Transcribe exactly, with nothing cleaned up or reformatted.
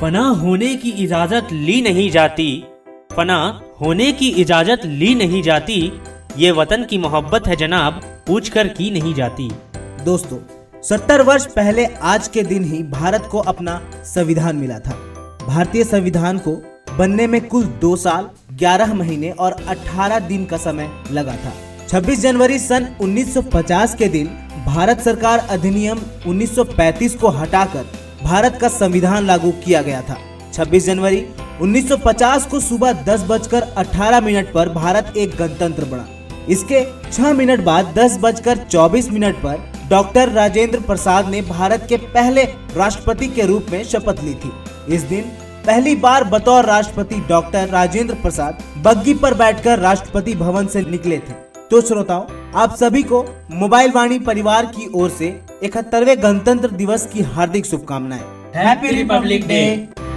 फना होने की इजाजत ली नहीं जाती, फना होने की इजाजत ली नहीं जाती, ये वतन की मोहब्बत है जनाब, पूछकर की नहीं जाती। दोस्तों, सत्तर वर्ष पहले आज के दिन ही भारत को अपना संविधान मिला था। भारतीय संविधान को बनने में कुल दो साल ग्यारह महीने और अठारह दिन का समय लगा था। छब्बीस जनवरी सन उन्नीस सौ पचास के दिन भारत सरकार अधिनियम उन्नीस सौ पैंतीस को हटाकर भारत का संविधान लागू किया गया था। छब्बीस जनवरी उन्नीस सौ पचास को सुबह दस बजकर अठारह मिनट पर भारत एक गणतंत्र बना। इसके छह मिनट बाद दस बजकर चौबीस मिनट पर डॉक्टर राजेंद्र प्रसाद ने भारत के पहले राष्ट्रपति के रूप में शपथ ली थी। इस दिन पहली बार बतौर राष्ट्रपति डॉक्टर राजेंद्र प्रसाद बग्गी पर बैठकर राष्ट्रपति भवन से निकले थे। तो श्रोताओं, आप सभी को मोबाइल वाणी परिवार की ओर से इकहत्तरवें गणतंत्र दिवस की हार्दिक शुभकामनाएं। Happy republic day.